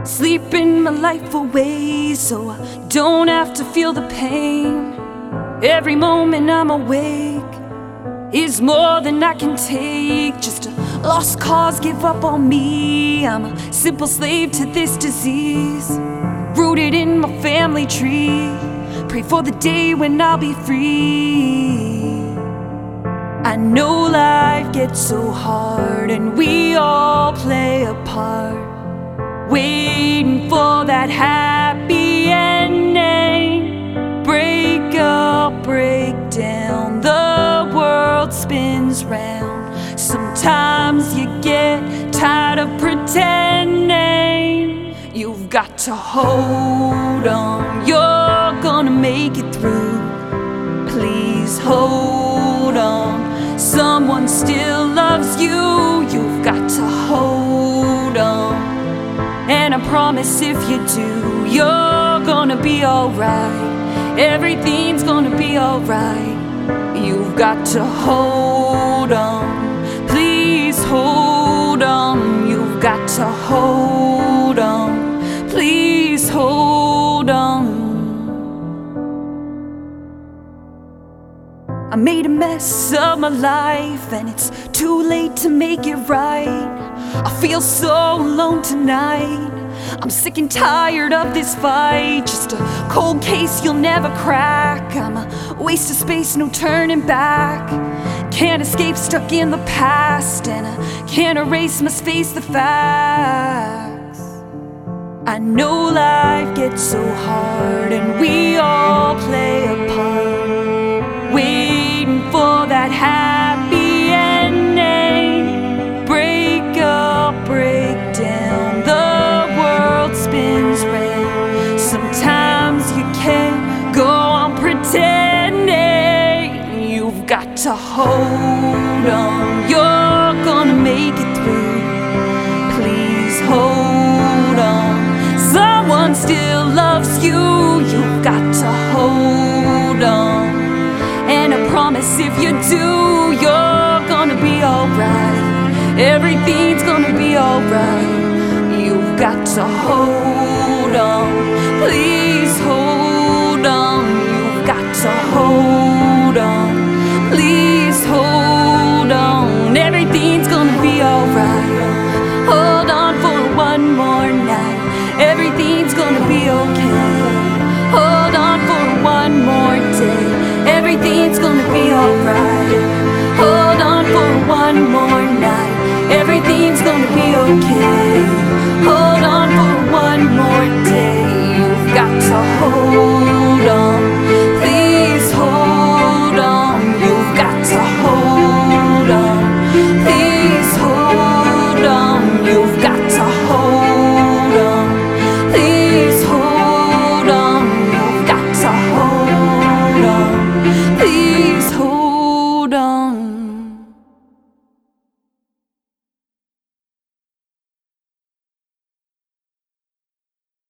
Sleeping my life away so I don't have to feel the pain. Every moment I'm awake is more than I can take. Just a lost cause, give up on me. I'm a simple slave to this disease, rooted in my family tree. Pray for the day when I'll be free. I know life gets so hard and we all play a part, waiting for that happy ending. Break up, break down, the world spins round. Sometimes you get tired of pretending. You've got to hold on, you're gonna make it through. Please hold on, someone still loves you. You've got to hold on, and I promise if you do, you're gonna be alright. Everything's gonna be alright. You've got to hold on, please hold on. You've got to hold on, please hold on. I made a mess of my life and it's too late to make it right. I feel so alone tonight. I'm sick and tired of this fight. Just a cold case you'll never crack. I'm a waste of space, no turning back. Can't escape, stuck in the past, and I can't erase, must face the facts. I know life gets so hard and we all play a part, waiting for that happy ending. Break up, break down, the world spins round. Sometimes you can't go on pretending. You've got to hold on, you're gonna make it through. Please hold on, someone still loves you. You've got to hold on, and I promise if you do, you're gonna be alright. Everything's gonna be alright. You've got to hold on, please hold on. You've got to hold on, please hold on. Everything's gonna be alright. Hold on for one more night. Everything's gonna be okay. Hold on for one more day. Everything's gonna be alright. Hold on for one more night. Everything's gonna be okay.